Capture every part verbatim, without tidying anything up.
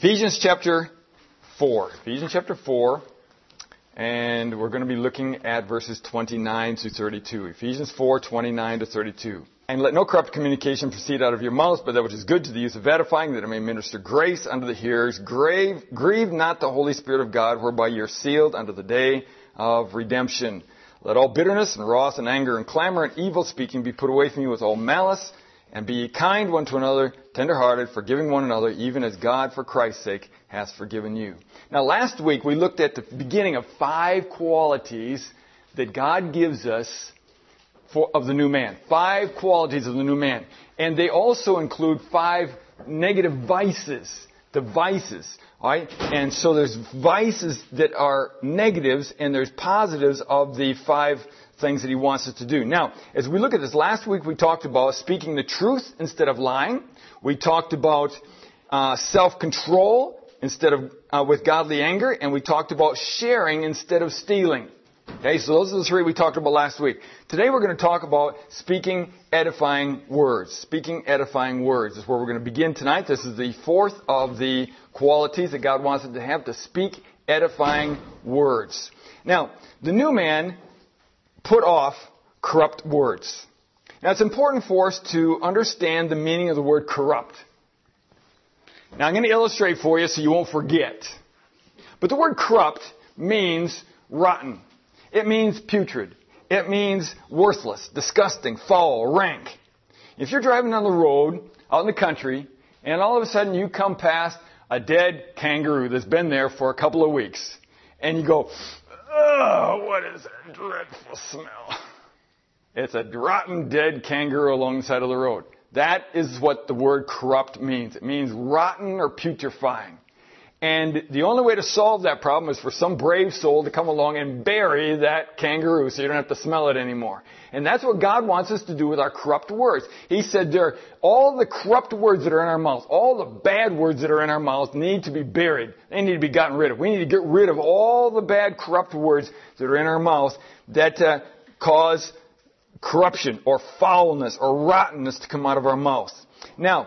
Ephesians chapter four. Ephesians chapter four. And we're going to be looking at verses twenty-nine to thirty-two. Ephesians four, twenty-nine to thirty-two. And let no corrupt communication proceed out of your mouths, but that which is good to the use of edifying, that it may minister grace unto the hearers. Grave, grieve not the Holy Spirit of God, whereby ye are sealed unto the day of redemption. Let all bitterness and wrath and anger and clamor and evil speaking be put away from you with all malice. And be ye kind one to another, tenderhearted, forgiving one another, even as God for Christ's sake hath forgiven you. Now last week we looked at the beginning of five qualities that God gives us for, of the new man. Five qualities of the new man. And they also include five negative vices. The vices. All right? And so there's vices that are negatives and there's positives of the five things that he wants us to do. Now, as we look at this, last week we talked about speaking the truth instead of lying. We talked about uh, self-control instead of uh, with godly anger, and we talked about sharing instead of stealing. Okay, so those are the three we talked about last week. Today we're going to talk about speaking edifying words. Speaking edifying words is where we're going to begin tonight. This is the fourth of the qualities that God wants us to have, to speak edifying words. Now, the new man put off corrupt words. Now, it's important for us to understand the meaning of the word corrupt. Now, I'm going to illustrate for you so you won't forget. But the word corrupt means rotten. It means putrid. It means worthless, disgusting, foul, rank. If you're driving down the road out in the country and all of a sudden you come past a dead kangaroo that's been there for a couple of weeks and you go, "Oh, what is that dreadful smell?" It's a rotten, dead kangaroo along the side of the road. That is what the word corrupt means. It means rotten or putrefying. And the only way to solve that problem is for some brave soul to come along and bury that kangaroo so you don't have to smell it anymore. And that's what God wants us to do with our corrupt words. He said there, all the corrupt words that are in our mouth, all the bad words that are in our mouth need to be buried. They need to be gotten rid of. We need to get rid of all the bad, corrupt words that are in our mouth that uh, cause corruption or foulness or rottenness to come out of our mouth. Now,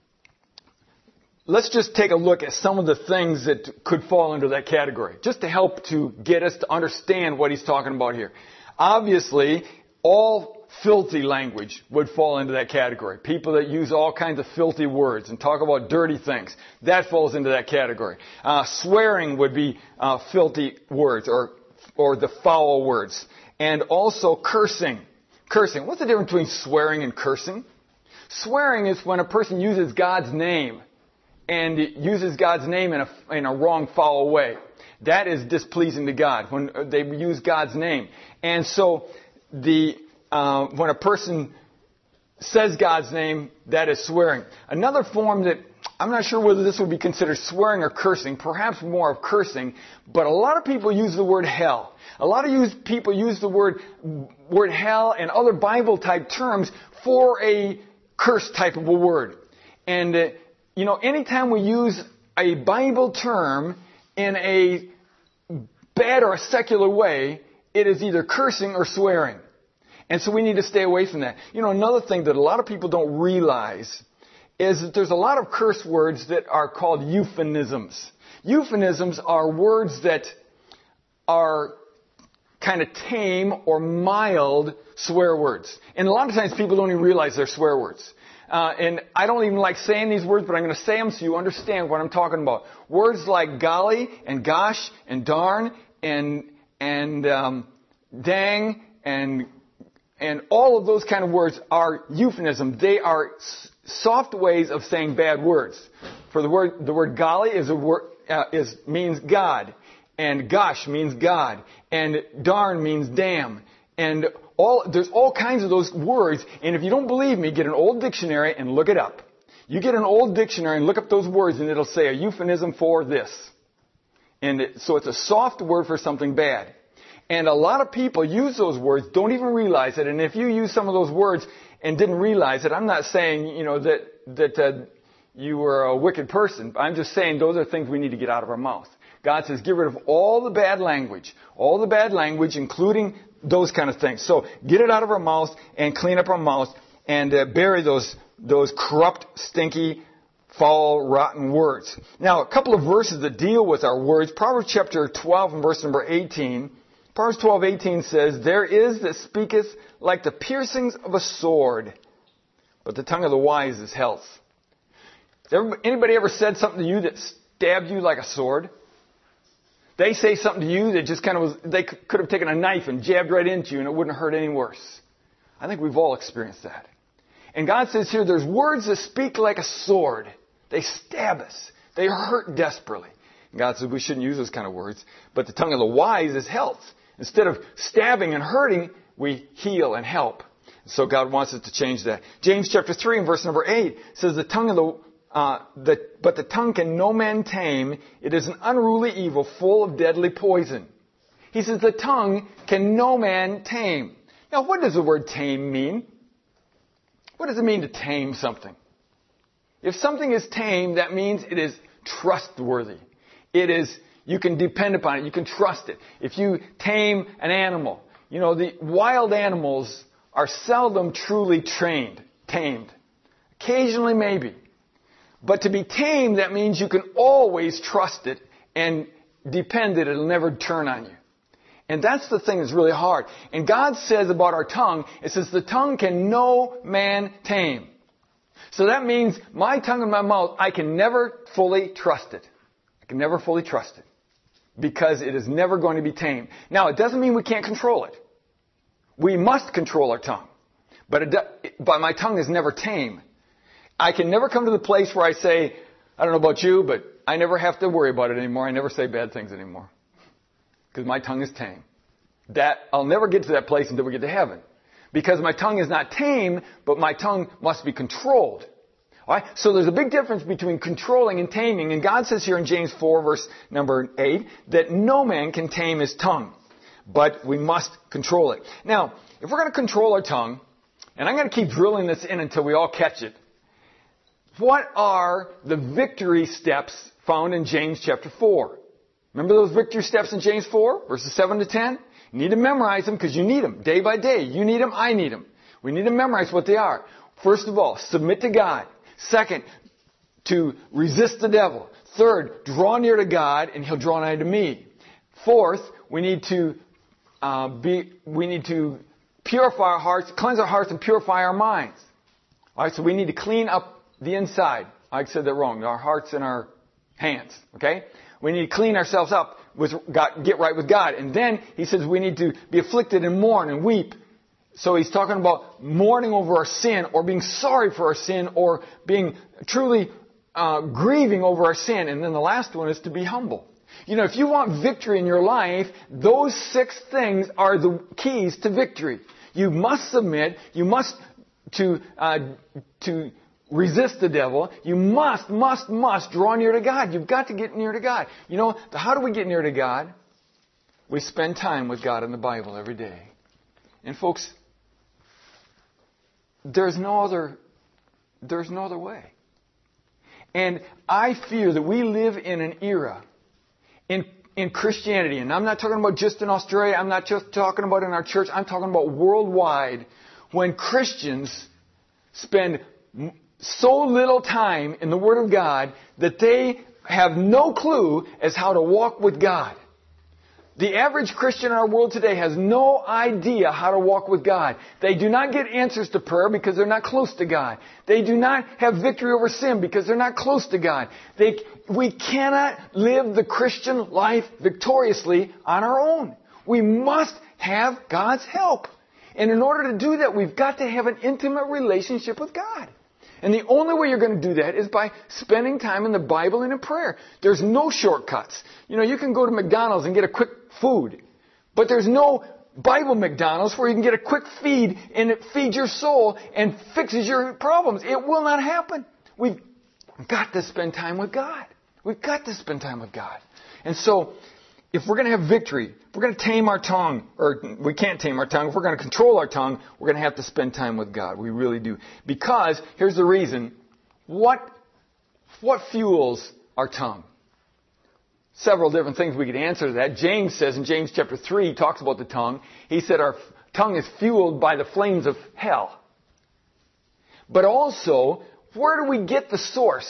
let's just take a look at some of the things that could fall under that category, just to help to get us to understand what he's talking about here. Obviously, all filthy language would fall into that category. People that use all kinds of filthy words and talk about dirty things, that falls into that category. Uh, swearing would be uh, filthy words or or the foul words. And also cursing. Cursing. What's the difference between swearing and cursing? Swearing is when a person uses God's name and uses God's name in a, in a wrong, foul way. That is displeasing to God, when they use God's name. And so, the uh, when a person says God's name, that is swearing. Another form that, I'm not sure whether this would be considered swearing or cursing, perhaps more of cursing, but a lot of people use the word hell. A lot of use, people use the word, word hell and other Bible-type terms for a curse type of a word. And uh, You know, anytime we use a Bible term in a bad or a secular way, it is either cursing or swearing. And so we need to stay away from that. You know, another thing that a lot of people don't realize is that there's a lot of curse words that are called euphemisms. Euphemisms are words that are kind of tame or mild swear words. And a lot of times people don't even realize they're swear words. Uh, and I don't even like saying these words, but I'm going to say them so you understand what I'm talking about. Words like golly and gosh and darn and and um, dang and and all of those kind of words are euphemisms. They are s- soft ways of saying bad words. For the word the word golly is a word uh, is means God, and gosh means God, and darn means damn, and All, there's all kinds of those words, and if you don't believe me, get an old dictionary and look it up. You get an old dictionary and look up those words, and it'll say a euphemism for this. And it, so it's a soft word for something bad. And a lot of people use those words, don't even realize it. And if you use some of those words and didn't realize it, I'm not saying, you know, that that uh, you were a wicked person. I'm just saying those are things we need to get out of our mouth. God says, get rid of all the bad language, all the bad language, including those kind of things. So get it out of our mouth and clean up our mouth and uh, bury those those corrupt, stinky, foul, rotten words. Now, a couple of verses that deal with our words. Proverbs chapter twelve and verse number eighteen. Proverbs twelve eighteen says, "There is that speaketh like the piercings of a sword, but the tongue of the wise is health." Anybody ever said something to you that stabbed you like a sword? They say something to you that just kind of was, they could have taken a knife and jabbed right into you and it wouldn't hurt any worse. I think we've all experienced that. And God says here, there's words that speak like a sword. They stab us. They hurt desperately. And God says we shouldn't use those kind of words. But the tongue of the wise is health. Instead of stabbing and hurting, we heal and help. So God wants us to change that. James chapter three and verse number eight says, the tongue of the Uh, the, but the tongue can no man tame. It is an unruly evil full of deadly poison. He says the tongue can no man tame. Now, what does the word tame mean? What does it mean to tame something? If something is tamed, that means it is trustworthy. It is, you can depend upon it. You can trust it. If you tame an animal, you know, the wild animals are seldom truly trained, tamed. Occasionally, maybe. But to be tamed, that means you can always trust it and depend that it'll never turn on you. And that's the thing that's really hard. And God says about our tongue, it says the tongue can no man tame. So that means my tongue and my mouth, I can never fully trust it. I can never fully trust it. Because it is never going to be tamed. Now, it doesn't mean we can't control it. We must control our tongue. But, it, but my tongue is never tame. I can never come to the place where I say, I don't know about you, but I never have to worry about it anymore. I never say bad things anymore. Because my tongue is tame. That, I'll never get to that place until we get to heaven. Because my tongue is not tame, but my tongue must be controlled. All right? So there's a big difference between controlling and taming. And God says here in James four, verse number eight, that no man can tame his tongue. But we must control it. Now, if we're going to control our tongue, and I'm going to keep drilling this in until we all catch it, what are the victory steps found in James chapter four? Remember those victory steps in James four, verses seven to ten? You need to memorize them because you need them day by day. You need them, I need them. We need to memorize what they are. First of all, submit to God. Second, to resist the devil. Third, draw near to God and He'll draw nigh to me. Fourth, we need to uh, be, we need to purify our hearts, cleanse our hearts and purify our minds. All right, so we need to clean up the inside. I said that wrong. Our hearts and our hands. Okay? We need to clean ourselves up with God, get right with God. And then he says we need to be afflicted and mourn and weep. So he's talking about mourning over our sin or being sorry for our sin or being truly uh, grieving over our sin. And then the last one is to be humble. You know, if you want victory in your life, those six things are the keys to victory. You must submit. You must to uh, to resist the devil. You must, must, must draw near to God. You've got to get near to God. You know, how do we get near to God? We spend time with God in the Bible every day. And folks, there's no other, there's no other way. And I fear that we live in an era in, in Christianity, and I'm not talking about just in Australia, I'm not just talking about in our church, I'm talking about worldwide, when Christians spend so little time in the Word of God that they have no clue as how to walk with God. The average Christian in our world today has no idea how to walk with God. They do not get answers to prayer because they're not close to God. They do not have victory over sin because they're not close to God. They, we cannot live the Christian life victoriously on our own. We must have God's help. And in order to do that, we've got to have an intimate relationship with God. And the only way you're going to do that is by spending time in the Bible and in prayer. There's no shortcuts. You know, you can go to McDonald's and get a quick food. But there's no Bible McDonald's where you can get a quick feed and it feeds your soul and fixes your problems. It will not happen. We've got to spend time with God. We've got to spend time with God. And so, if we're going to have victory, if we're going to tame our tongue, or we can't tame our tongue, if we're going to control our tongue, we're going to have to spend time with God. We really do. Because, here's the reason, what, what fuels our tongue? Several different things we could answer to that. James says in James chapter three, he talks about the tongue. He said our tongue is fueled by the flames of hell. But also, where do we get the source?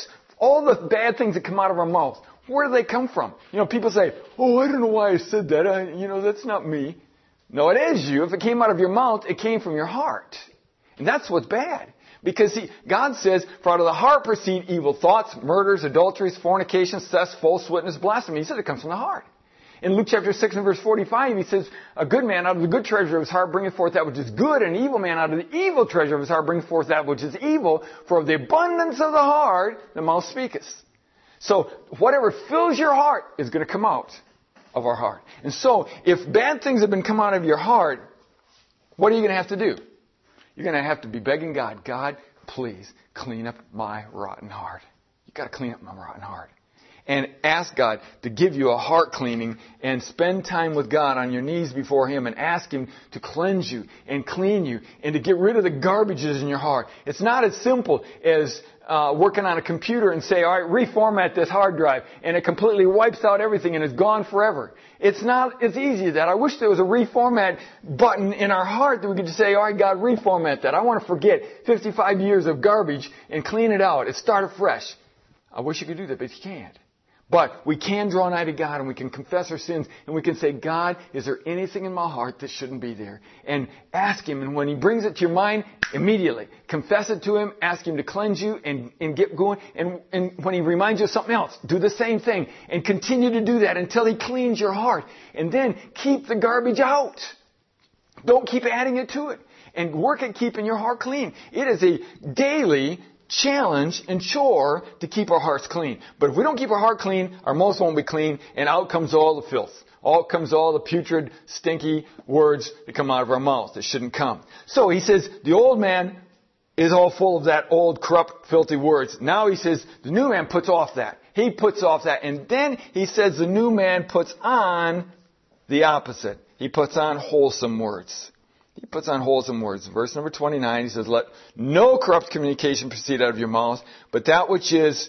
All the bad things that come out of our mouths, where do they come from? You know, people say, oh, I don't know why I said that. I, you know, that's not me. No, it is you. If it came out of your mouth, it came from your heart. And that's what's bad. Because see, God says, for out of the heart proceed evil thoughts, murders, adulteries, fornications, thefts, false witness, blasphemy. He said it comes from the heart. In Luke chapter six and verse forty-five, he says, a good man out of the good treasure of his heart bringeth forth that which is good, and an evil man out of the evil treasure of his heart bringeth forth that which is evil. For of the abundance of the heart, the mouth speaketh. So, whatever fills your heart is going to come out of our heart. And so, if bad things have been come out of your heart, what are you going to have to do? You're going to have to be begging God, God, please clean up my rotten heart. You've got to clean up my rotten heart. And ask God to give you a heart cleaning and spend time with God on your knees before Him and ask Him to cleanse you and clean you and to get rid of the garbages in your heart. It's not as simple as uh, working on a computer and say, all right, reformat this hard drive, and it completely wipes out everything and it's gone forever. It's not as easy as that. I wish there was a reformat button in our heart that we could just say, all right, God, reformat that. I want to forget fifty-five years of garbage and clean it out and start afresh. I wish you could do that, but you can't. But we can draw nigh to God and we can confess our sins and we can say, God, is there anything in my heart that shouldn't be there? And ask Him. And when He brings it to your mind, immediately confess it to Him, ask Him to cleanse you and, and get going. And, and when He reminds you of something else, do the same thing and continue to do that until He cleans your heart. And then keep the garbage out. Don't keep adding it to it. And work at keeping your heart clean. It is a daily challenge and chore to keep our hearts clean. But if we don't keep our heart clean, our mouths won't be clean, and out comes all the filth. Out comes all the putrid, stinky words that come out of our mouths that shouldn't come. So he says, the old man is all full of that old, corrupt, filthy words. Now he says, the new man puts off that. He puts off that. And then he says the new man puts on the opposite. He puts on wholesome words. He puts on wholesome words. Verse number twenty-nine, he says, let no corrupt communication proceed out of your mouth, but that which is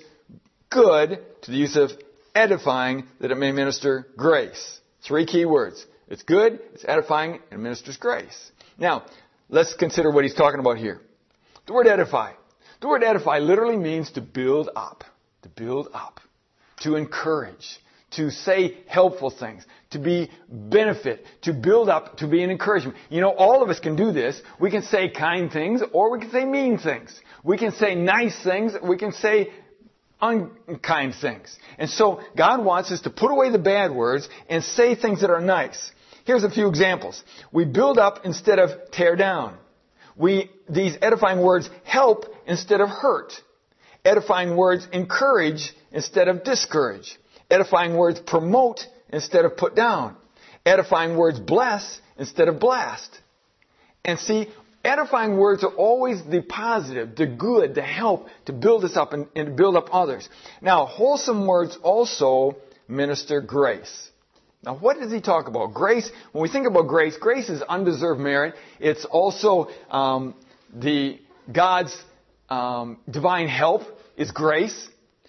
good to the use of edifying, that it may minister grace. Three key words. It's good, it's edifying, and ministers grace. Now, let's consider what he's talking about here. The word edify. The word edify literally means to build up. To build up. To encourage. To say helpful things, to be benefit, to build up, to be an encouragement. You know, all of us can do this. We can say kind things or we can say mean things. We can say nice things. We can say unkind things. And so God wants us to put away the bad words and say things that are nice. Here's a few examples. We build up instead of tear down. We, these edifying words help instead of hurt. Edifying words encourage instead of discourage. Edifying words promote instead of put down. Edifying words bless instead of blast. And see, edifying words are always the positive, the good, the help to build us up and, and to build up others. Now, wholesome words also minister grace. Now, what does he talk about? Grace, when we think about grace, grace is undeserved merit. It's also um, the God's um, divine help is grace.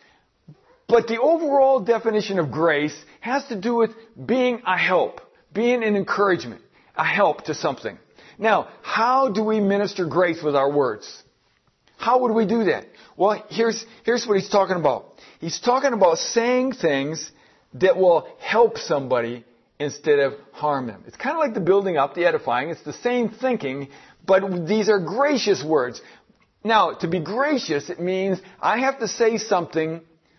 But the overall definition of grace has to do with being a help, being an encouragement, a help to something. Now, how do we minister grace with our words? How would we do that? Well, here's, here's what he's talking about. He's talking about saying things that will help somebody instead of harm them. It's kind of like the building up, the edifying. It's the same thinking, but these are gracious words. Now, to be gracious, it means I have to say something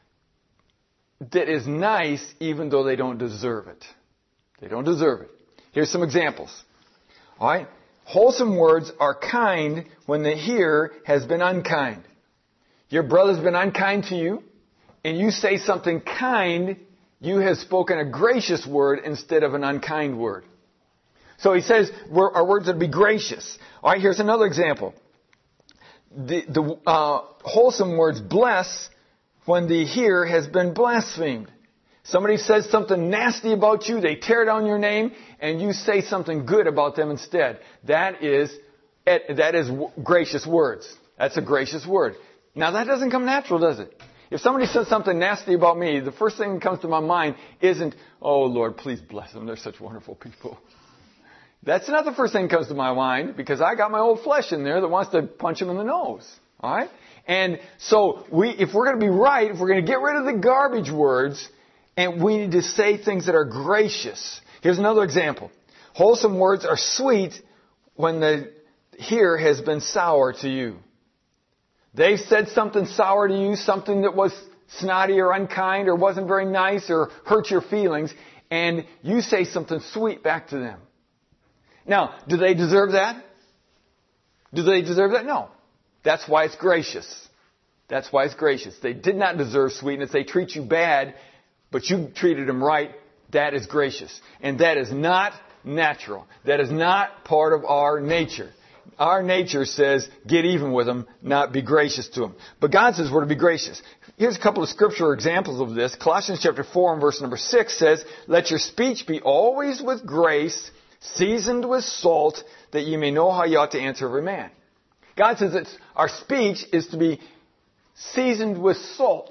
that is nice even though they don't deserve it. They don't deserve it. Here's some examples. All right? Wholesome words are kind when the hearer has been unkind. Your brother's been unkind to you, and you say something kind, you have spoken a gracious word instead of an unkind word. So he says our words are to be gracious. All right, here's another example. The, the uh, wholesome words bless when the hearer has been blasphemed. Somebody says something nasty about you, they tear down your name, and you say something good about them instead. That is, that is gracious words. That's a gracious word. Now that doesn't come natural, does it? If somebody says something nasty about me, the first thing that comes to my mind isn't, oh Lord, please bless them, they're such wonderful people. That's not the first thing that comes to my mind, because I got my old flesh in there that wants to punch them in the nose. All right? And so we, if we're going to be right, if we're going to get rid of the garbage words, and we need to say things that are gracious. Here's another example. Wholesome words are sweet when the hearer has been sour to you. They've said something sour to you, something that was snotty or unkind or wasn't very nice or hurt your feelings, and you say something sweet back to them. Now, do they deserve that? Do they deserve that? No. That's why it's gracious. That's why it's gracious. They did not deserve sweetness. They treat you bad, but you treated them right. That is gracious. And that is not natural. That is not part of our nature. Our nature says, get even with them, not be gracious to them. But God says we're to be gracious. Here's a couple of scriptural examples of this. Colossians chapter four and verse number six says, let your speech be always with grace, seasoned with salt, that you may know how you ought to answer every man. God says that our speech is to be seasoned with salt.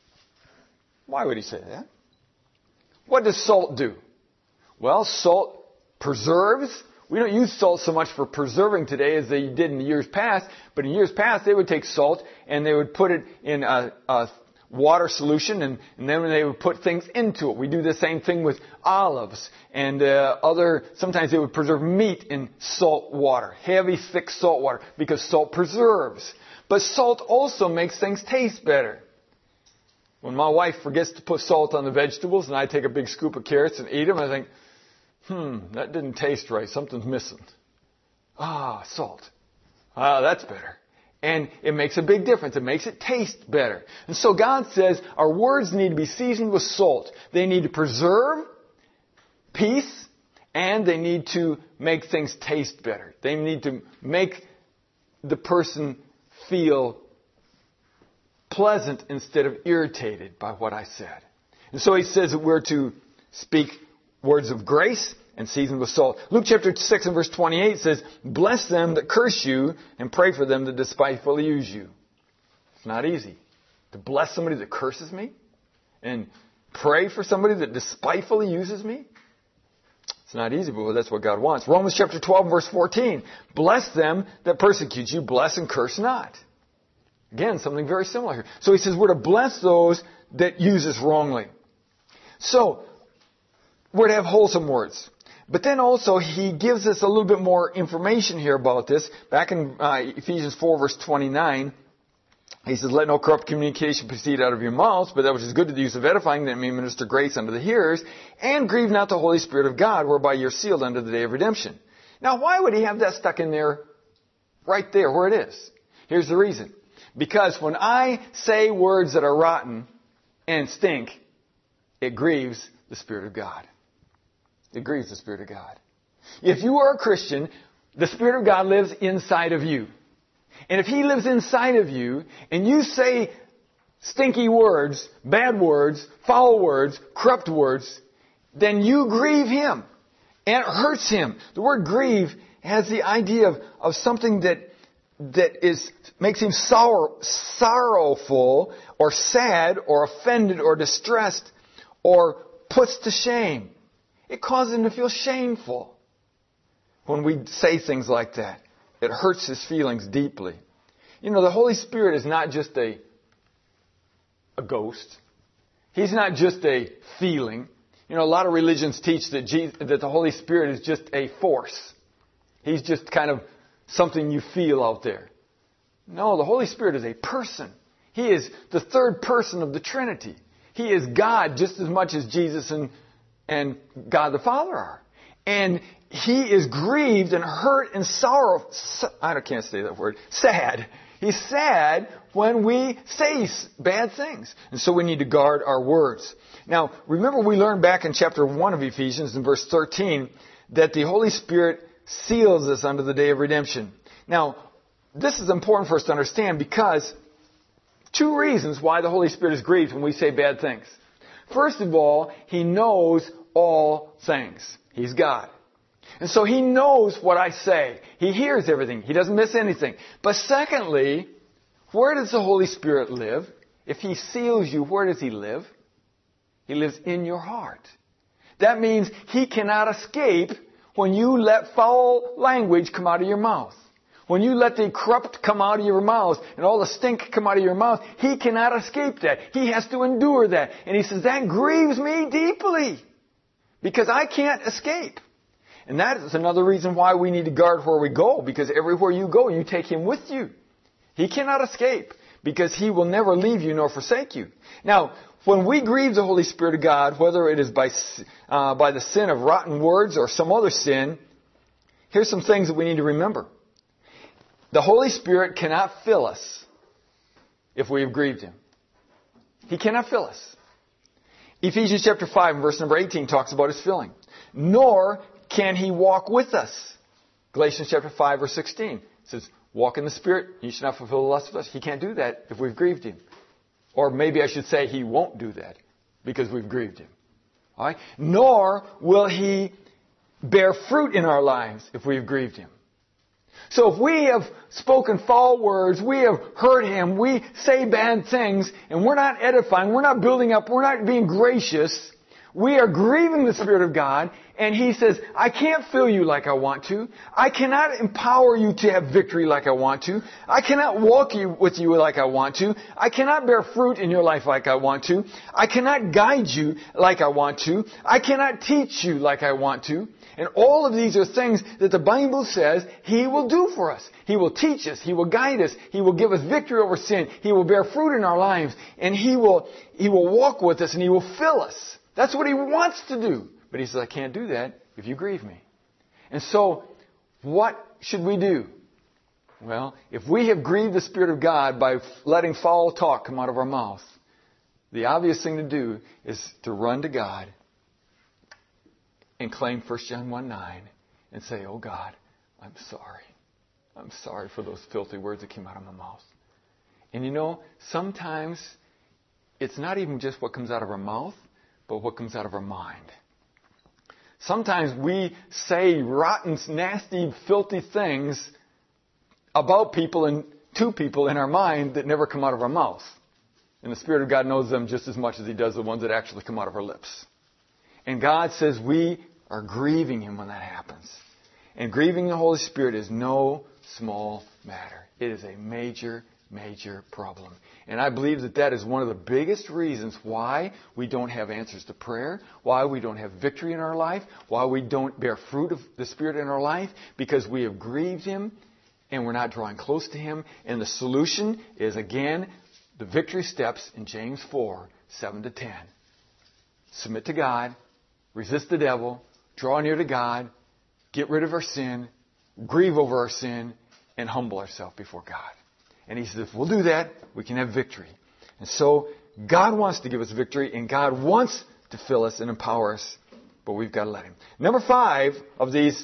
Why would he say that? What does salt do? Well, salt preserves. We don't use salt so much for preserving today as they did in the years past, but in years past they would take salt and they would put it in a, a water solution and, and then they would put things into it. We do the same thing with olives and uh, other, sometimes they would preserve meat in salt water, heavy, thick salt water, because salt preserves. But salt also makes things taste better. When my wife forgets to put salt on the vegetables and I take a big scoop of carrots and eat them, I think, Hmm, that didn't taste right. Something's missing. Ah, salt. Ah, that's better. And it makes a big difference. It makes it taste better. And so God says our words need to be seasoned with salt. They need to preserve peace, and they need to make things taste better. They need to make the person feel pleasant instead of irritated by what I said. And so he says that we're to speak words of grace and seasoned with salt. Luke chapter six and verse twenty-eight says, bless them that curse you and pray for them that despitefully use you. It's not easy to bless somebody that curses me and pray for somebody that despitefully uses me. It's not easy, but that's what God wants. Romans chapter twelve and verse fourteen, bless them that persecute you, bless and curse not. Again, something very similar here. So he says we're to bless those that use us wrongly. So, we're to have wholesome words. But then also, he gives us a little bit more information here about this. Back in uh, Ephesians four, verse twenty-nine, he says, let no corrupt communication proceed out of your mouths, but that which is good to the use of edifying, that it may minister grace unto the hearers, and grieve not the Holy Spirit of God, whereby you're sealed unto the day of redemption. Now, why would he have that stuck in there, right there, where it is? Here's the reason. Because when I say words that are rotten and stink, it grieves the Spirit of God. It grieves the Spirit of God. If you are a Christian, the Spirit of God lives inside of you. And if He lives inside of you, and you say stinky words, bad words, foul words, corrupt words, then you grieve Him. And it hurts Him. The word grieve has the idea of, of something that that is makes Him sorrow, sorrowful, or sad, or offended, or distressed, or puts to shame. It causes him to feel shameful when we say things like that. It hurts his feelings deeply. You know, the Holy Spirit is not just a, a ghost. He's not just a feeling. You know, a lot of religions teach that, Jesus, that the Holy Spirit is just a force. He's just kind of something you feel out there. No, the Holy Spirit is a person. He is the third person of the Trinity. He is God just as much as Jesus and and God the Father are. And He is grieved and hurt and sorrow. I can't say that word. Sad. He's sad when we say bad things. And so we need to guard our words. Now, remember we learned back in chapter one of Ephesians in verse thirteen that the Holy Spirit seals us unto the day of redemption. Now, this is important for us to understand because two reasons why the Holy Spirit is grieved when we say bad things. First of all, He knows all things. He's God. And so He knows what I say. He hears everything. He doesn't miss anything. But secondly, where does the Holy Spirit live? If He seals you, where does He live? He lives in your heart. That means He cannot escape when you let foul language come out of your mouth. when you let the corrupt come out of your mouth and all the stink come out of your mouth, he cannot escape that. He has to endure that. And he says, that grieves me deeply because I can't escape. And that is another reason why we need to guard where we go, because everywhere you go, you take him with you. He cannot escape because he will never leave you nor forsake you. Now, when we grieve the Holy Spirit of God, whether it is by, uh, by the sin of rotten words or some other sin, here's some things that we need to remember. The Holy Spirit cannot fill us if we have grieved him. He cannot fill us. Ephesians chapter five and verse number eighteen talks about his filling. Nor can he walk with us. Galatians chapter five verse sixteen says, walk in the Spirit, you should not fulfill the lust of us. He can't do that if we've grieved him. Or maybe I should say he won't do that because we've grieved him. All right? Nor will he bear fruit in our lives if we've grieved him. So if we have spoken foul words, we have hurt him, we say bad things, and we're not edifying, we're not building up, we're not being gracious, we are grieving the Spirit of God, and he says, I can't fill you like I want to. I cannot empower you to have victory like I want to. I cannot walk you with you like I want to. I cannot bear fruit in your life like I want to. I cannot guide you like I want to. I cannot teach you like I want to. And all of these are things that the Bible says he will do for us. He will teach us. He will guide us. He will give us victory over sin. He will bear fruit in our lives. And he will, he will walk with us and he will fill us. That's what he wants to do. But he says, I can't do that if you grieve me. And so, what should we do? Well, if we have grieved the Spirit of God by letting foul talk come out of our mouth, the obvious thing to do is to run to God and claim First John one nine and say, oh God, I'm sorry. I'm sorry for those filthy words that came out of my mouth. And you know, sometimes it's not even just what comes out of our mouth, but what comes out of our mind. Sometimes we say rotten, nasty, filthy things about people and to people in our mind that never come out of our mouth. And the Spirit of God knows them just as much as he does the ones that actually come out of our lips. And God says we are grieving him when that happens. And grieving the Holy Spirit is no small matter. It is a major, major problem. And I believe that that is one of the biggest reasons why we don't have answers to prayer, why we don't have victory in our life, why we don't bear fruit of the Spirit in our life, because we have grieved him and we're not drawing close to him. And the solution is, again, the victory steps in James four, seven to ten. Submit to God, resist the devil, draw near to God, get rid of our sin, grieve over our sin, and humble ourselves before God. And he says, if we'll do that, we can have victory. And so, God wants to give us victory, and God wants to fill us and empower us, but we've got to let him. Number five of these,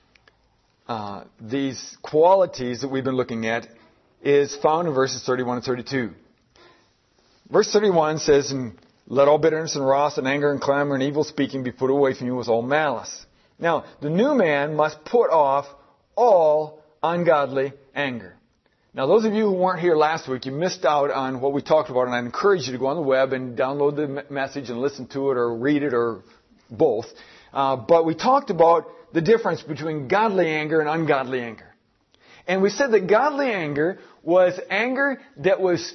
uh, these qualities that we've been looking at is found in verses thirty-one and thirty-two. Verse thirty-one says, and let all bitterness and wrath and anger and clamor and evil speaking be put away from you with all malice. Now, the new man must put off all ungodly anger. Now, those of you who weren't here last week, you missed out on what we talked about, and I encourage you to go on the web and download the message and listen to it or read it or both. Uh, but we talked about the difference between godly anger and ungodly anger. And we said that godly anger was anger that was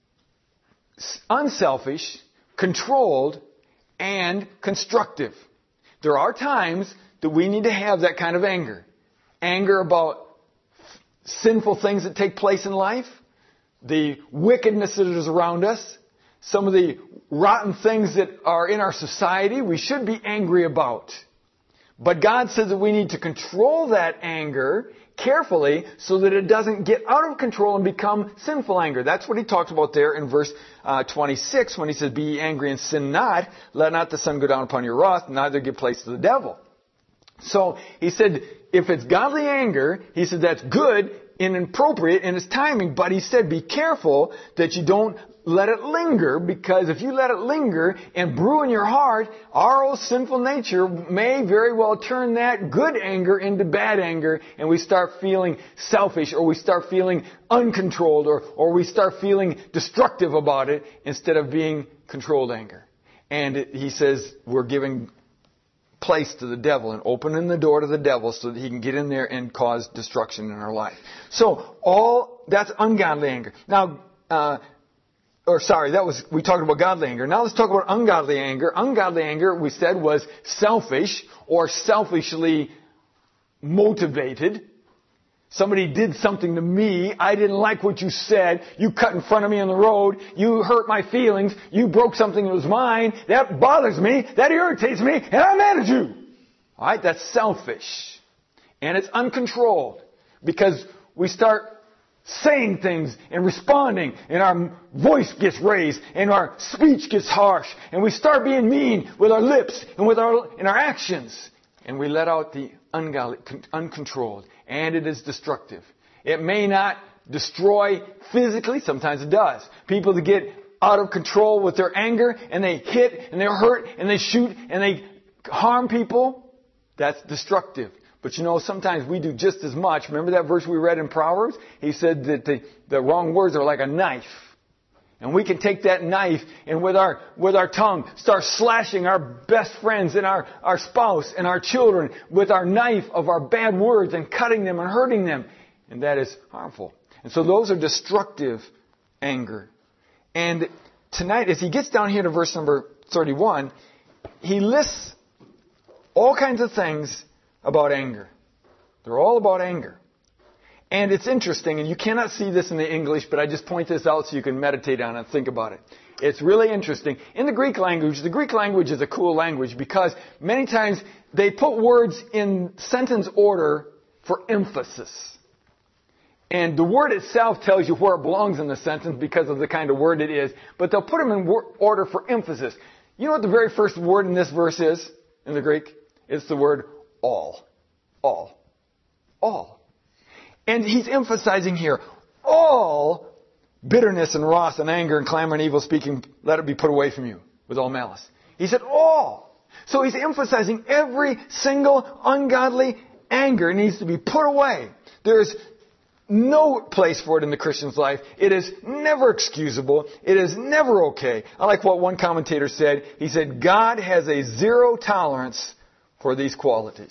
unselfish, controlled, and constructive. There are times that we need to have that kind of anger. Anger about sinful things that take place in life, the wickedness that is around us, some of the rotten things that are in our society we should be angry about. But God says that we need to control that anger carefully so that it doesn't get out of control and become sinful anger. That's what he talked about there in verse uh, twenty-six when he says, be ye angry and sin not, let not the sun go down upon your wrath, neither give place to the devil. So he said, if it's godly anger, he said that's good and appropriate in its timing, but he said be careful that you don't let it linger, because if you let it linger and brew in your heart, our old sinful nature may very well turn that good anger into bad anger, and we start feeling selfish, or we start feeling uncontrolled, or, or we start feeling destructive about it instead of being controlled anger. And it, he says we're giving place to the devil and opening the door to the devil so that he can get in there and cause destruction in our life. So all, that's ungodly anger. Now, uh, or sorry, that was, we talked about godly anger. Now let's talk about ungodly anger. Ungodly anger, we said, was selfish or selfishly motivated. Somebody did something to me. I didn't like what you said. You cut in front of me on the road. You hurt my feelings. You broke something that was mine. That bothers me. That irritates me. And I'm mad at you. All right? That's selfish. And it's uncontrolled. Because we start saying things and responding. And our voice gets raised. And our speech gets harsh. And we start being mean with our lips and with our, in our actions. And we let out the ungodly, uncontrolled. And it is destructive. It may not destroy physically. Sometimes it does. People that get out of control with their anger and they hit and they hurt and they shoot and they harm people. That's destructive. But you know, sometimes we do just as much. Remember that verse we read in Proverbs? He said that the, the wrong words are like a knife. And we can take that knife and with our, with our tongue start slashing our best friends and our, our spouse and our children with our knife of our bad words and cutting them and hurting them. And that is harmful. And so those are destructive anger. And tonight, as he gets down here to verse number thirty-one, he lists all kinds of things about anger. They're all about anger. And it's interesting, and you cannot see this in the English, but I just point this out so you can meditate on it and think about it. It's really interesting. In the Greek language, the Greek language is a cool language because many times they put words in sentence order for emphasis. And the word itself tells you where it belongs in the sentence because of the kind of word it is, but they'll put them in order for emphasis. You know what the very first word in this verse is in the Greek? It's the word all. All. All. And he's emphasizing here, all bitterness and wrath and anger and clamor and evil speaking, let it be put away from you with all malice. He said all. So he's emphasizing every single ungodly anger needs to be put away. There's no place for it in the Christian's life. It is never excusable. It is never okay. I like what one commentator said. He said, God has a zero tolerance for these qualities.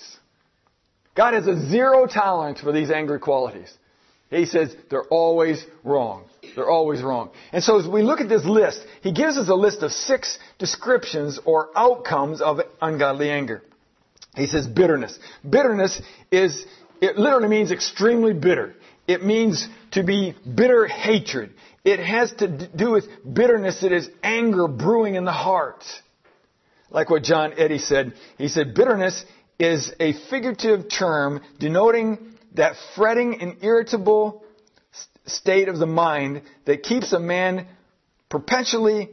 God has a zero tolerance for these angry qualities. He says they're always wrong. They're always wrong. And so as we look at this list, he gives us a list of six descriptions or outcomes of ungodly anger. He says bitterness. Bitterness is, it literally means extremely bitter. It means to be bitter hatred. It has to do with bitterness that is anger brewing in the heart. Like what John Eddy said. He said bitterness is a figurative term denoting that fretting and irritable state of the mind that keeps a man perpetually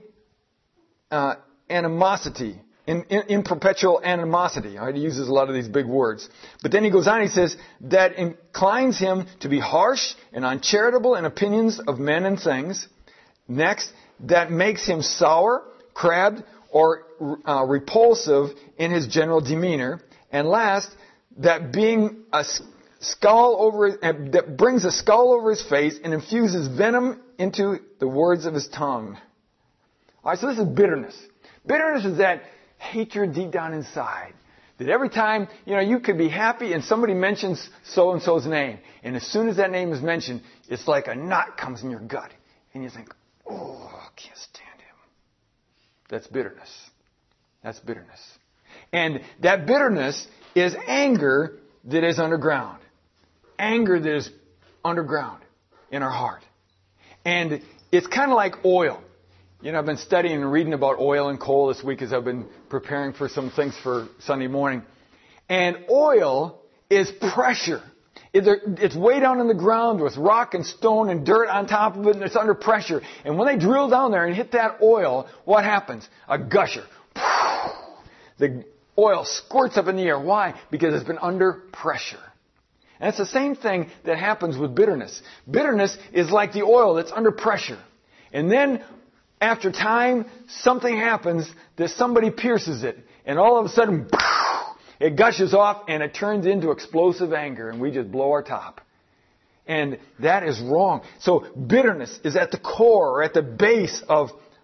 uh, animosity, in, in, in perpetual animosity. All right, he uses a lot of these big words. But then he goes on, he says, that inclines him to be harsh and uncharitable in opinions of men and things. Next, that makes him sour, crabbed, or uh, repulsive in his general demeanor. And last, that being a skull over, that brings a skull over his face and infuses venom into the words of his tongue. All right, so this is bitterness. Bitterness is that hatred deep down inside. That every time, you know, you could be happy and somebody mentions so-and-so's name. And as soon as that name is mentioned, it's like a knot comes in your gut. And you think, oh, I can't stand him. That's bitterness. That's bitterness. And that bitterness is anger that is underground. Anger that is underground in our heart. And it's kind of like oil. You know, I've been studying and reading about oil and coal this week as I've been preparing for some things for Sunday morning. And oil is pressure. It's way down in the ground with rock and stone and dirt on top of it, and it's under pressure. And when they drill down there and hit that oil, what happens? A gusher. The oil squirts up in the air. Why? Because it's been under pressure. And it's the same thing that happens with bitterness. Bitterness is like the oil that's under pressure. And then, after time, something happens that somebody pierces it. And all of a sudden, it gushes off and it turns into explosive anger. And we just blow our top. And that is wrong. So bitterness is at the core or at the base of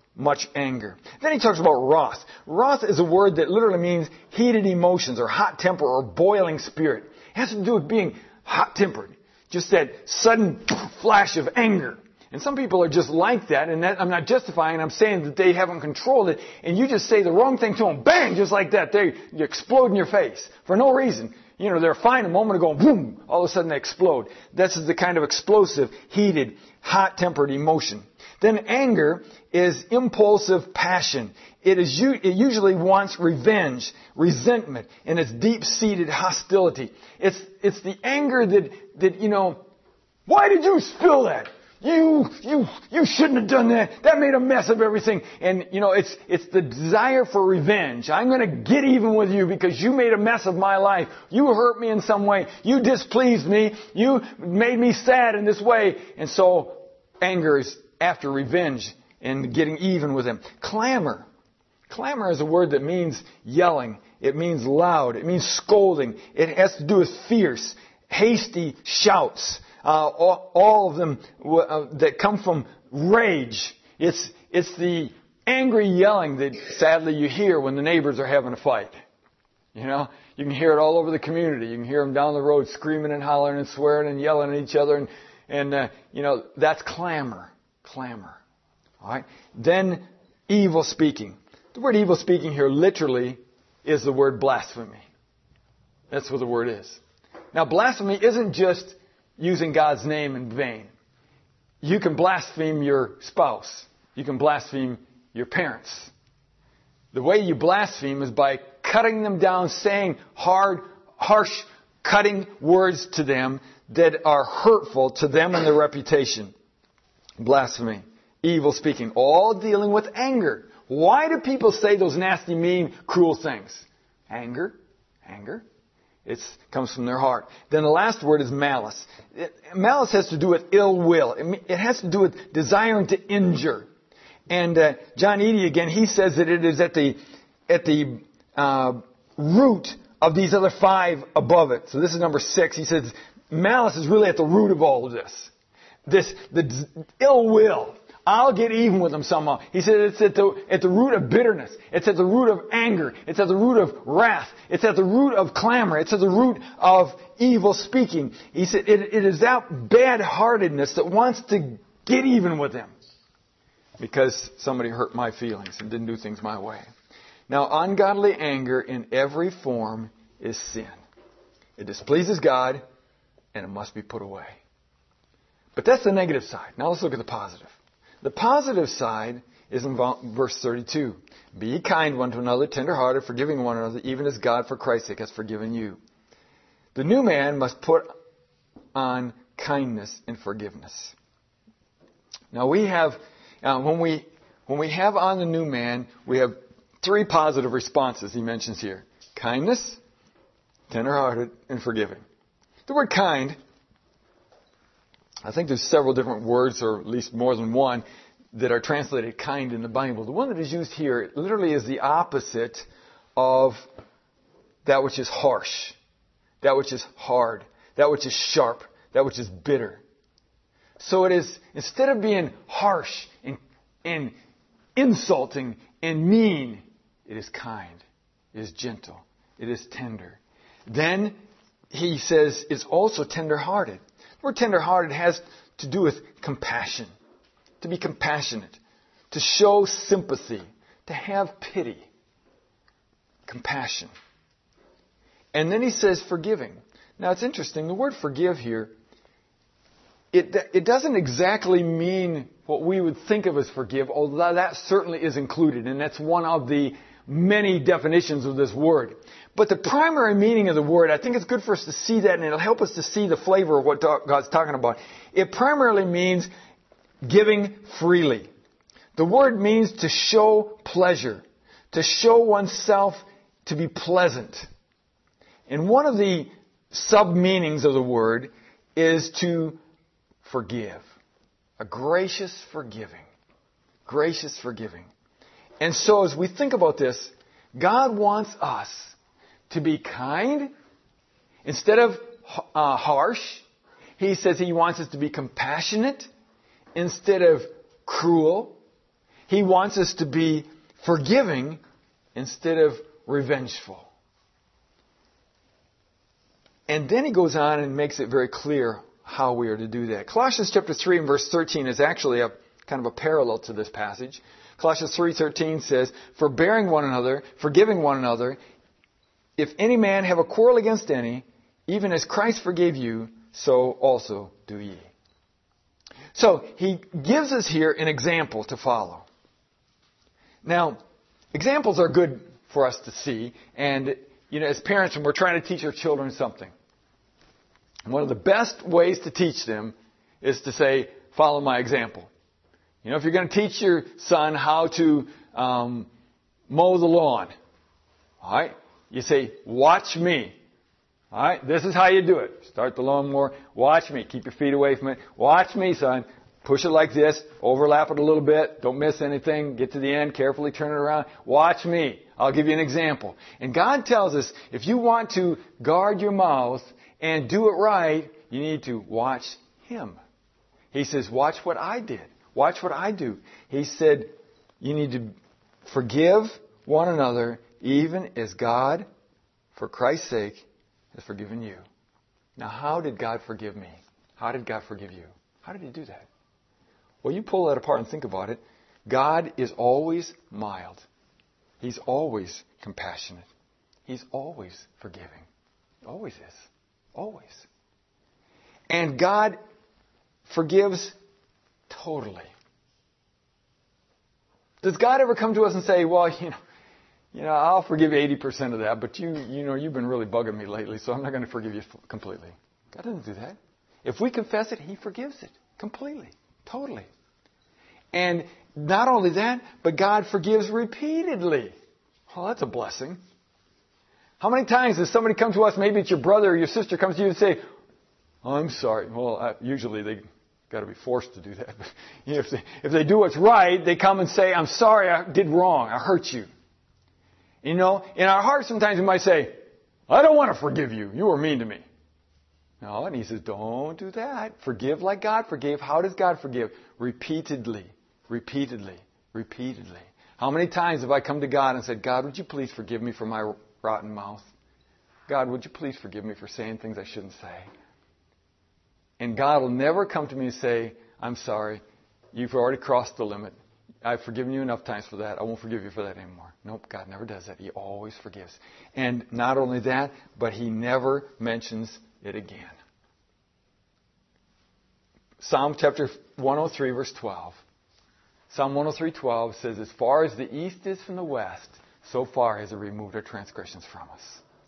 much anger. Then he talks about wrath. Wrath is a word that literally means heated emotions or hot temper or boiling spirit. It has to do with being hot-tempered. Just that sudden flash of anger. And some people are just like that, and that, I'm not justifying, I'm saying that they haven't controlled it, and you just say the wrong thing to them, bang, just like that, they you explode in your face for no reason. You know, they're fine a moment ago, boom, all of a sudden they explode. This is the kind of explosive, heated, hot-tempered emotion. Then anger is impulsive passion. It is it usually wants revenge, resentment, and it's deep-seated hostility. It's it's the anger that that you know, why did you spill that? You, you, you shouldn't have done that. That made a mess of everything. And, you know, it's, it's the desire for revenge. I'm going to get even with you because you made a mess of my life. You hurt me in some way. You displeased me. You made me sad in this way. And so, anger is after revenge and getting even with him. Clamor. Clamor is a word that means yelling. It means loud. It means scolding. It has to do with fierce, hasty shouts. Uh, all, all of them uh, that come from rage. It's, it's the angry yelling that sadly you hear when the neighbors are having a fight. You know, you can hear it all over the community. You can hear them down the road screaming and hollering and swearing and yelling at each other. And, and uh, you know, that's clamor. Clamor. All right. Then evil speaking. The word evil speaking here literally is the word blasphemy. That's what the word is. Now, blasphemy isn't just using God's name in vain. You can blaspheme your spouse. You can blaspheme your parents. The way you blaspheme is by cutting them down, saying hard, harsh, cutting words to them that are hurtful to them and their reputation. Blasphemy. Evil speaking. All dealing with anger. Why do people say those nasty, mean, cruel things? Anger. Anger. It comes from their heart. Then the last word is malice. It, malice has to do with ill will. It, it has to do with desiring to injure. And uh, John Eadie, again, he says that it is at the at the uh, root of these other five above it. So this is number six. He says malice is really at the root of all of this. This the d- ill will. I'll get even with them somehow. He said it's at the, at the root of bitterness. It's at the root of anger. It's at the root of wrath. It's at the root of clamor. It's at the root of evil speaking. He said it, it is that bad-heartedness that wants to get even with them because somebody hurt my feelings and didn't do things my way. Now, ungodly anger in every form is sin. It displeases God and it must be put away. But that's the negative side. Now let's look at the positive. The positive side is in verse thirty-two. Be kind one to another, tender-hearted, forgiving one another, even as God for Christ's sake has forgiven you. The new man must put on kindness and forgiveness. Now we have, uh, when we when we have on the new man, we have three positive responses he mentions here. Kindness, tender-hearted, and forgiving. The word kind, I think there's several different words, or at least more than one, that are translated kind in the Bible. The one that is used here literally is the opposite of that which is harsh, that which is hard, that which is sharp, that which is bitter. So it is, instead of being harsh and, and insulting and mean, it is kind, it is gentle, it is tender. Then he says it's also tender-hearted. The word tender-hearted has to do with compassion, to be compassionate, to show sympathy, to have pity, compassion. And then he says forgiving. Now it's interesting, the word forgive here, it, it doesn't exactly mean what we would think of as forgive, although that certainly is included, and that's one of the many definitions of this word. But the primary meaning of the word, I think it's good for us to see that, and it'll help us to see the flavor of what God's talking about. It primarily means giving freely. The word means to show pleasure, to show oneself to be pleasant. And one of the sub-meanings of the word is to forgive. A gracious forgiving. Gracious forgiving. And so as we think about this, God wants us to be kind instead of uh, harsh. He says He wants us to be compassionate instead of cruel. He wants us to be forgiving instead of revengeful. And then he goes on and makes it very clear how we are to do that. Colossians chapter three and verse thirteen is actually a kind of a parallel to this passage. Colossians three thirteen says, forbearing one another, forgiving one another, if any man have a quarrel against any, even as Christ forgave you, so also do ye. So he gives us here an example to follow. Now, examples are good for us to see, and you know, as parents, when we're trying to teach our children something, one of the best ways to teach them is to say, follow my example. You know, if you're going to teach your son how to um, mow the lawn, all right, you say, watch me. All right, this is how you do it. Start the lawnmower. Watch me. Keep your feet away from it. Watch me, son. Push it like this. Overlap it a little bit. Don't miss anything. Get to the end. Carefully turn it around. Watch me. I'll give you an example. And God tells us, if you want to guard your mouth and do it right, you need to watch Him. He says, watch what I did. Watch what I do. He said, you need to forgive one another, even as God, for Christ's sake, has forgiven you. Now, how did God forgive me? How did God forgive you? How did He do that? Well, you pull that apart and think about it. God is always mild. He's always compassionate. He's always forgiving. Always is. Always. And God forgives totally. Does God ever come to us and say, well, you know, you know, I'll forgive eighty percent of that, but you, you know, you've been really bugging me lately, so I'm not going to forgive you completely. God doesn't do that. If we confess it, He forgives it completely, totally. And not only that, but God forgives repeatedly. Well, that's a blessing. How many times does somebody come to us, maybe it's your brother or your sister comes to you and say, oh, I'm sorry. Well, I, usually they got to be forced to do that. But, you know, if they, if they do what's right, they come and say, I'm sorry, I did wrong. I hurt you. You know, in our hearts sometimes we might say, I don't want to forgive you. You were mean to me. No, and He says, don't do that. Forgive like God forgave. How does God forgive? Repeatedly, repeatedly, repeatedly. How many times have I come to God and said, God, would you please forgive me for my rotten mouth? God, would you please forgive me for saying things I shouldn't say? And God will never come to me and say, I'm sorry, you've already crossed the limit. I've forgiven you enough times for that. I won't forgive you for that anymore. Nope, God never does that. He always forgives. And not only that, but He never mentions it again. Psalm chapter one oh three, verse twelve. Psalm one oh three, twelve says, as far as the east is from the west, so far has He removed our transgressions from us.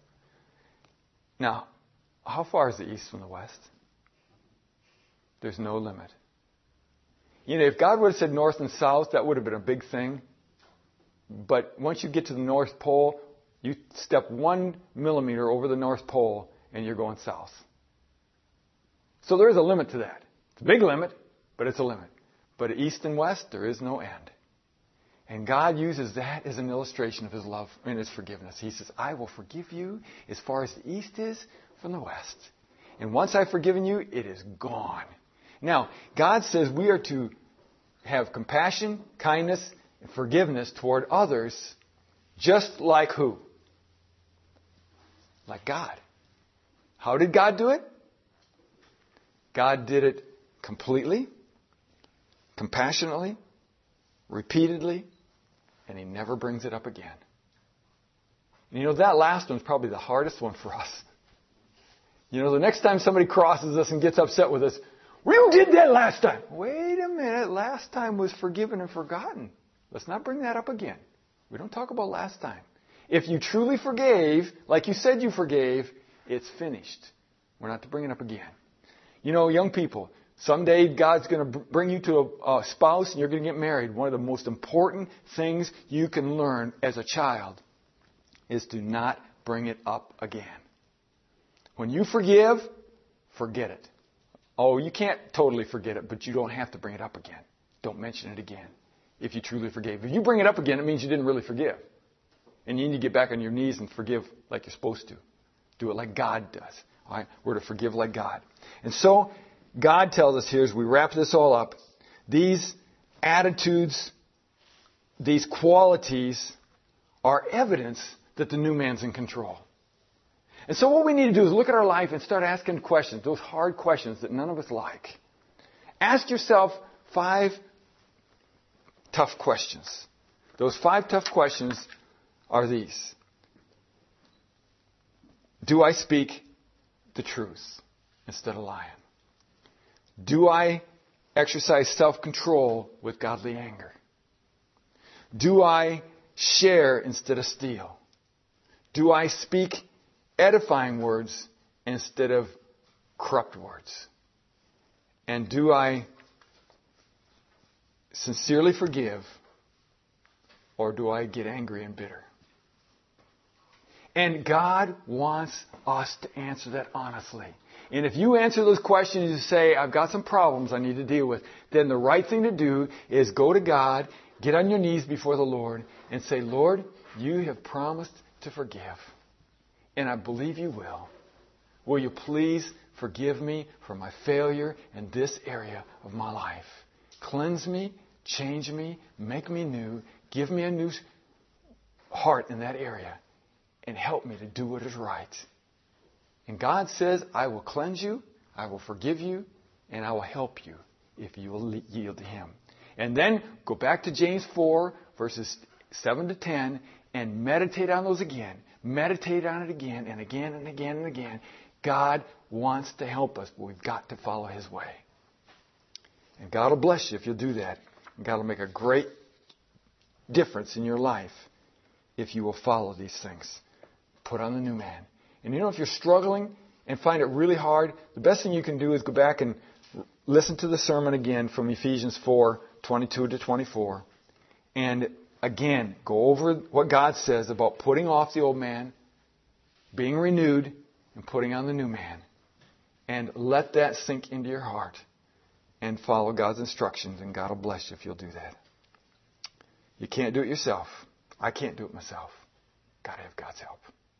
Now, how far is the east from the west? There's no limit. You know, if God would have said north and south, that would have been a big thing. But once you get to the North Pole, you step one millimeter over the North Pole and you're going south. So there is a limit to that. It's a big limit, but it's a limit. But east and west, there is no end. And God uses that as an illustration of His love and His forgiveness. He says, I will forgive you as far as the east is from the west. And once I've forgiven you, it is gone. Now, God says we are to have compassion, kindness, and forgiveness toward others, just like who? Like God. How did God do it? God did it completely, compassionately, repeatedly, and He never brings it up again. And you know, that last one's probably the hardest one for us. You know, the next time somebody crosses us and gets upset with us, well, you did that last time. Wait a minute. Last time was forgiven and forgotten. Let's not bring that up again. We don't talk about last time. If you truly forgave, like you said you forgave, it's finished. We're not to bring it up again. You know, young people, someday God's going to bring you to a, a spouse and you're going to get married. One of the most important things you can learn as a child is to not bring it up again. When you forgive, forget it. Oh, you can't totally forget it, but you don't have to bring it up again. Don't mention it again if you truly forgave. If you bring it up again, it means you didn't really forgive. And you need to get back on your knees and forgive like you're supposed to. Do it like God does. All right? We're to forgive like God. And so, God tells us here as we wrap this all up, these attitudes these qualities are evidence that the new man's in control. And so what we need to do is look at our life and start asking questions, those hard questions that none of us like. Ask yourself five tough questions. Those five tough questions are these. Do I speak the truth instead of lying? Do I exercise self-control with godly anger? Do I share instead of steal? Do I speak edifying words instead of corrupt words? And do I sincerely forgive, or do I get angry and bitter? And God wants us to answer that honestly. And if you answer those questions and say, I've got some problems I need to deal with, then the right thing to do is go to God, get on your knees before the Lord, and say, Lord, you have promised to forgive. And I believe you will. Will you please forgive me for my failure in this area of my life? Cleanse me, change me, make me new, give me a new heart in that area, and help me to do what is right. And God says, I will cleanse you, I will forgive you, and I will help you if you will yield to Him. And then go back to James four, verses seven to ten, and meditate on those again. Meditate on it again and again and again and again. God wants to help us, but we've got to follow His way. And God will bless you if you'll do that. And God will make a great difference in your life if you will follow these things. Put on the new man. And you know, if you're struggling and find it really hard, the best thing you can do is go back and listen to the sermon again from Ephesians four, twenty-two to twenty-four. And again, go over what God says about putting off the old man, being renewed, and putting on the new man. And let that sink into your heart. And follow God's instructions, and God will bless you if you'll do that. You can't do it yourself. I can't do it myself. Got to have God's help.